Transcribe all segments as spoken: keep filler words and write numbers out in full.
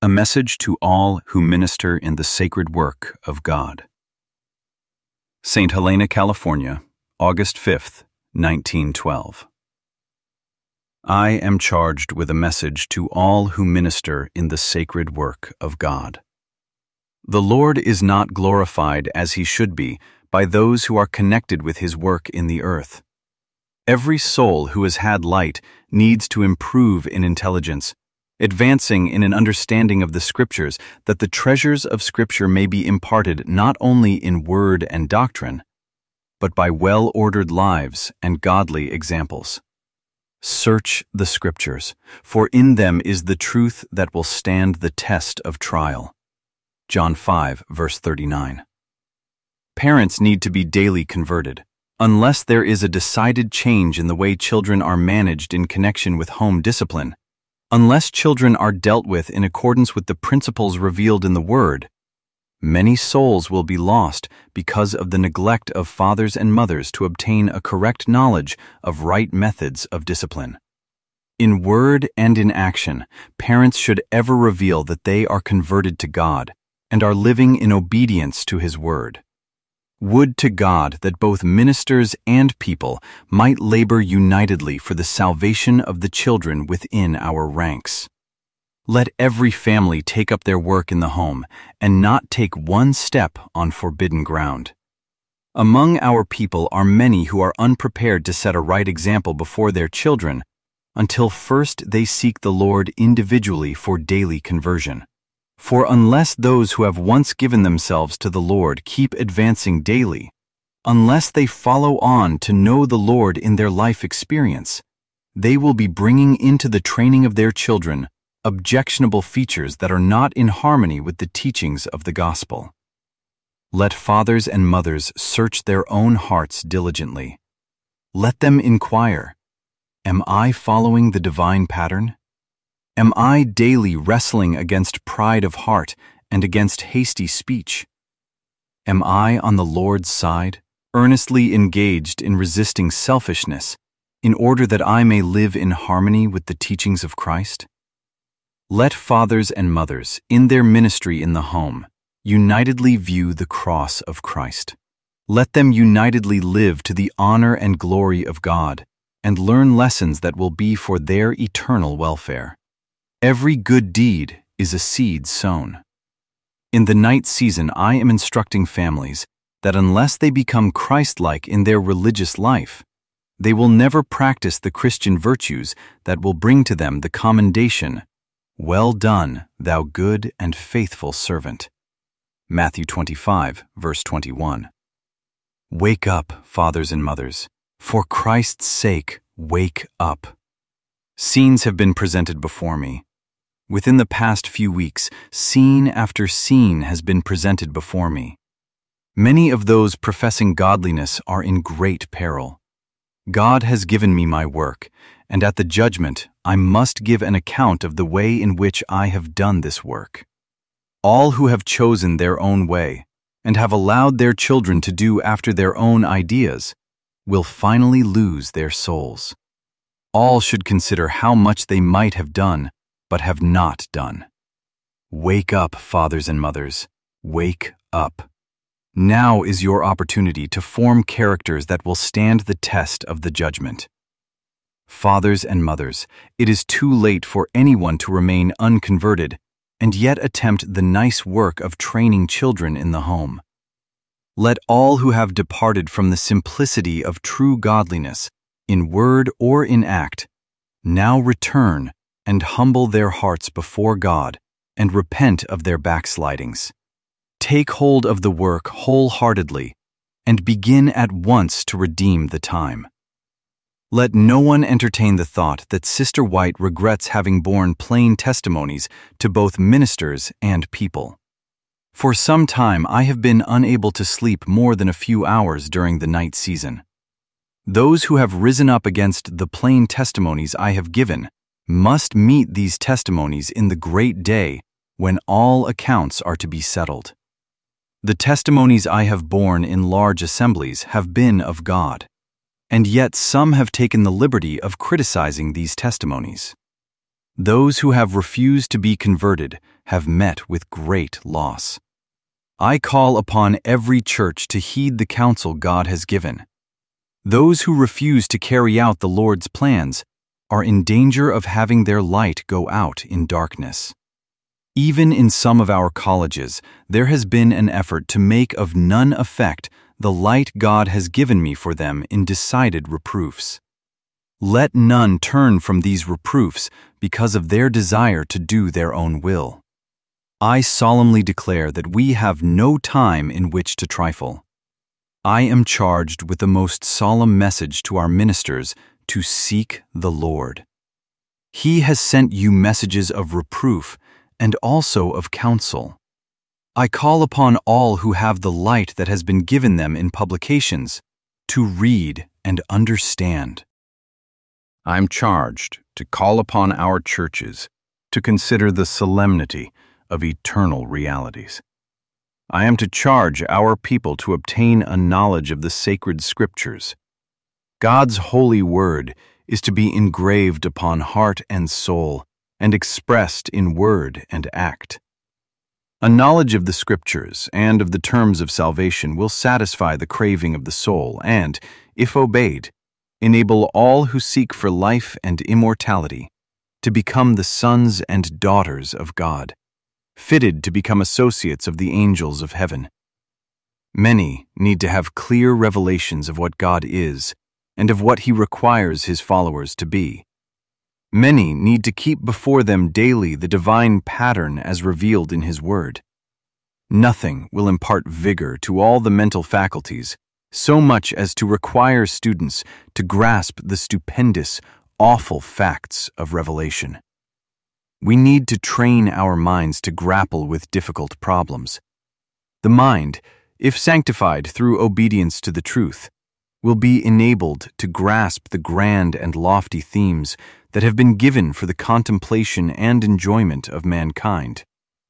A message to all who minister in the sacred work of God. Saint Helena, California, August fifth, nineteen twelve. I am charged with a message to all who minister in the sacred work of God. The Lord is not glorified as he should be by those who are connected with his work in the earth. Every soul who has had light needs to improve in intelligence, advancing in an understanding of the Scriptures, that the treasures of Scripture may be imparted not only in word and doctrine, but by well-ordered lives and godly examples. Search the Scriptures, for in them is the truth that will stand the test of trial. John five, verse thirty-nine. Parents need to be daily converted. Unless there is a decided change in the way children are managed in connection with home discipline, unless children are dealt with in accordance with the principles revealed in the Word, many souls will be lost because of the neglect of fathers and mothers to obtain a correct knowledge of right methods of discipline. In word and in action, parents should ever reveal that they are converted to God and are living in obedience to His Word. Would to God that both ministers and people might labor unitedly for the salvation of the children within our ranks. Let every family take up their work in the home and not take one step on forbidden ground. Among our people are many who are unprepared to set a right example before their children until first they seek the Lord individually for daily conversion. For unless those who have once given themselves to the Lord keep advancing daily, unless they follow on to know the Lord in their life experience, they will be bringing into the training of their children objectionable features that are not in harmony with the teachings of the gospel. Let fathers and mothers search their own hearts diligently. Let them inquire, am I following the divine pattern? Am I daily wrestling against pride of heart and against hasty speech? Am I on the Lord's side, earnestly engaged in resisting selfishness, in order that I may live in harmony with the teachings of Christ? Let fathers and mothers, in their ministry in the home, unitedly view the cross of Christ. Let them unitedly live to the honor and glory of God, and learn lessons that will be for their eternal welfare. Every good deed is a seed sown. In the night season, I am instructing families that unless they become Christ-like in their religious life, they will never practice the Christian virtues that will bring to them the commendation, "Well done, thou good and faithful servant." Matthew twenty-five, verse twenty-one. Wake up, fathers and mothers. For Christ's sake, wake up. Scenes have been presented before me. Within the past few weeks, scene after scene has been presented before me. Many of those professing godliness are in great peril. God has given me my work, and at the judgment I must give an account of the way in which I have done this work. All who have chosen their own way, and have allowed their children to do after their own ideas, will finally lose their souls. All should consider how much they might have done, but have not done. Wake up, fathers and mothers. Wake up. Now is your opportunity to form characters that will stand the test of the judgment. Fathers and mothers, it is too late for anyone to remain unconverted and yet attempt the nice work of training children in the home. Let all who have departed from the simplicity of true godliness, in word or in act, now return and humble their hearts before God, and repent of their backslidings. Take hold of the work wholeheartedly, and begin at once to redeem the time. Let no one entertain the thought that Sister White regrets having borne plain testimonies to both ministers and people. For some time I have been unable to sleep more than a few hours during the night season. Those who have risen up against the plain testimonies I have given must meet these testimonies in the great day when all accounts are to be settled. The testimonies I have borne in large assemblies have been of God, and yet some have taken the liberty of criticizing these testimonies. Those who have refused to be converted have met with great loss. I call upon every church to heed the counsel God has given. Those who refuse to carry out the Lord's plans are in danger of having their light go out in darkness. Even in some of our colleges, there has been an effort to make of none effect the light God has given me for them in decided reproofs. Let none turn from these reproofs because of their desire to do their own will. I solemnly declare that we have no time in which to trifle. I am charged with the most solemn message to our ministers to seek the Lord. He has sent you messages of reproof and also of counsel. I call upon all who have the light that has been given them in publications to read and understand. I'm charged to call upon our churches to consider the solemnity of eternal realities. I am to charge our people to obtain a knowledge of the sacred scriptures. God's holy word is to be engraved upon heart and soul and expressed in word and act. A knowledge of the scriptures and of the terms of salvation will satisfy the craving of the soul and, if obeyed, enable all who seek for life and immortality to become the sons and daughters of God, fitted to become associates of the angels of heaven. Many need to have clear revelations of what God is and of what He requires His followers to be. Many need to keep before them daily the divine pattern as revealed in His Word. Nothing will impart vigor to all the mental faculties so much as to require students to grasp the stupendous, awful facts of Revelation. We need to train our minds to grapple with difficult problems. The mind, if sanctified through obedience to the truth, will be enabled to grasp the grand and lofty themes that have been given for the contemplation and enjoyment of mankind.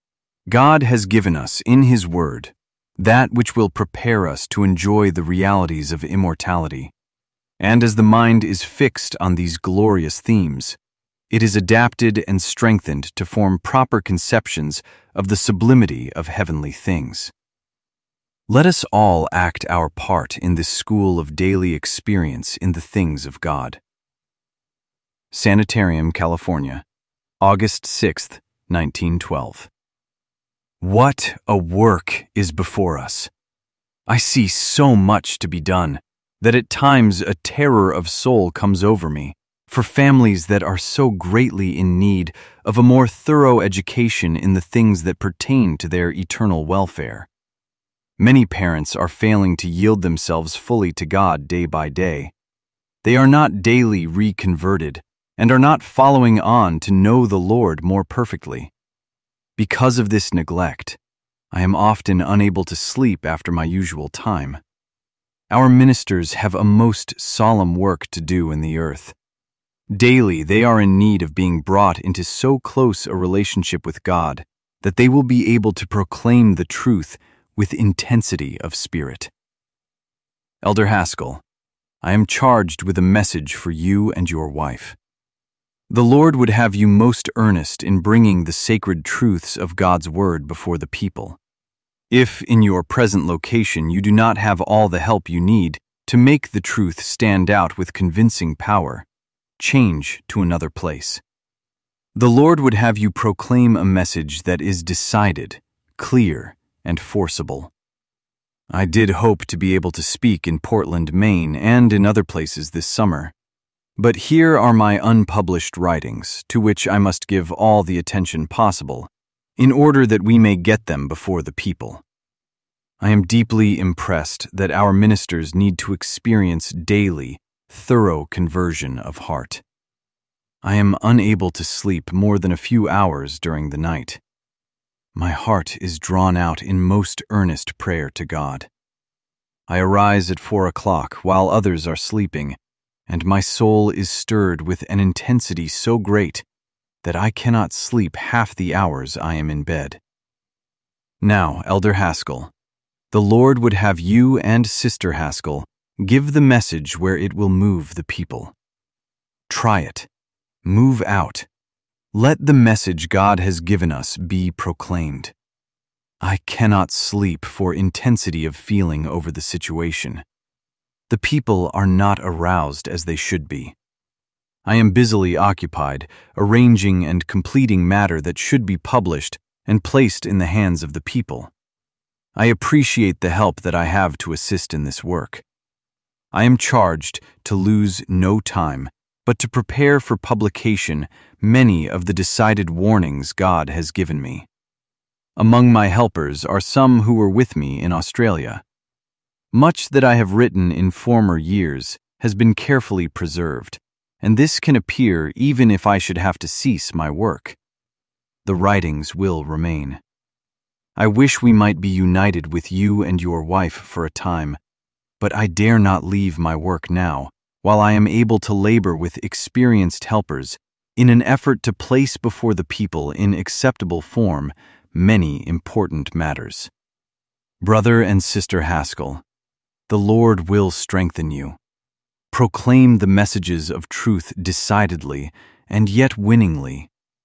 God has given us in His Word that which will prepare us to enjoy the realities of immortality, and as the mind is fixed on these glorious themes, it is adapted and strengthened to form proper conceptions of the sublimity of heavenly things. Let us all act our part in this school of daily experience in the things of God. Sanitarium, California, August sixth, nineteen twelve. What a work is before us! I see so much to be done that at times a terror of soul comes over me for families that are so greatly in need of a more thorough education in the things that pertain to their eternal welfare. Many parents are failing to yield themselves fully to God day by day. They are not daily reconverted and are not following on to know the Lord more perfectly. Because of this neglect, I am often unable to sleep after my usual time. Our ministers have a most solemn work to do in the earth. Daily, they are in need of being brought into so close a relationship with God that they will be able to proclaim the truth with intensity of spirit. Elder Haskell, I am charged with a message for you and your wife. The Lord would have you most earnest in bringing the sacred truths of God's Word before the people. If, in your present location, you do not have all the help you need to make the truth stand out with convincing power, change to another place. The Lord would have you proclaim a message that is decided, clear, and forcible. I did hope to be able to speak in Portland, Maine, and in other places this summer. But here are my unpublished writings, to which I must give all the attention possible, in order that we may get them before the people. I am deeply impressed that our ministers need to experience daily, thorough conversion of heart. I am unable to sleep more than a few hours during the night. My heart is drawn out in most earnest prayer to God. I arise at four o'clock while others are sleeping, and my soul is stirred with an intensity so great that I cannot sleep half the hours I am in bed. Now, Elder Haskell, the Lord would have you and Sister Haskell give the message where it will move the people. Try it. Move out. Let the message God has given us be proclaimed. I cannot sleep for intensity of feeling over the situation. The people are not aroused as they should be. I am busily occupied, arranging and completing matter that should be published and placed in the hands of the people. I appreciate the help that I have to assist in this work. I am charged to lose no time, but to prepare for publication many of the decided warnings God has given me. Among my helpers are some who were with me in Australia. Much that I have written in former years has been carefully preserved, and this can appear even if I should have to cease my work. The writings will remain. I wish we might be united with you and your wife for a time, but I dare not leave my work now, while I am able to labor with experienced helpers in an effort to place before the people in acceptable form many important matters. Brother and Sister Haskell, the Lord will strengthen you. Proclaim the messages of truth decidedly and yet winningly.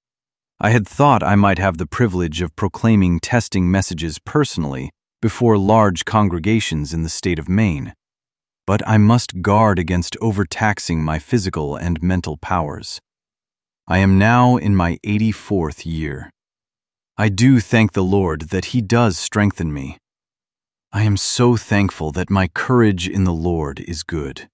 I had thought I might have the privilege of proclaiming testing messages personally before large congregations in the state of Maine, but I must guard against overtaxing my physical and mental powers. I am now in my eighty-fourth year. I do thank the Lord that He does strengthen me. I am so thankful that my courage in the Lord is good.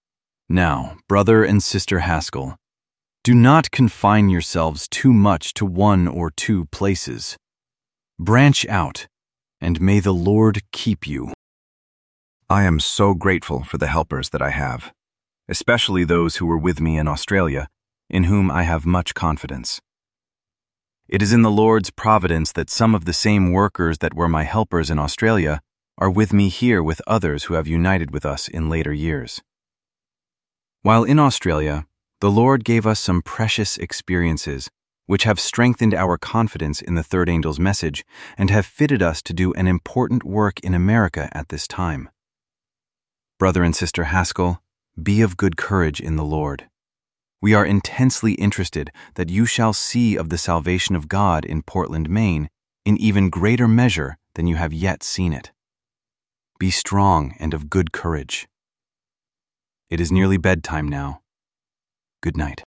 Now, brother and sister Haskell, do not confine yourselves too much to one or two places. Branch out, and may the Lord keep you. I am so grateful for the helpers that I have, especially those who were with me in Australia, in whom I have much confidence. It is in the Lord's providence that some of the same workers that were my helpers in Australia are with me here with others who have united with us in later years. While in Australia, the Lord gave us some precious experiences which have strengthened our confidence in the third angel's message and have fitted us to do an important work in America at this time. Brother and Sister Haskell, be of good courage in the Lord. We are intensely interested that you shall see of the salvation of God in Portland, Maine, in even greater measure than you have yet seen it. Be strong and of good courage. It is nearly bedtime now. Good night.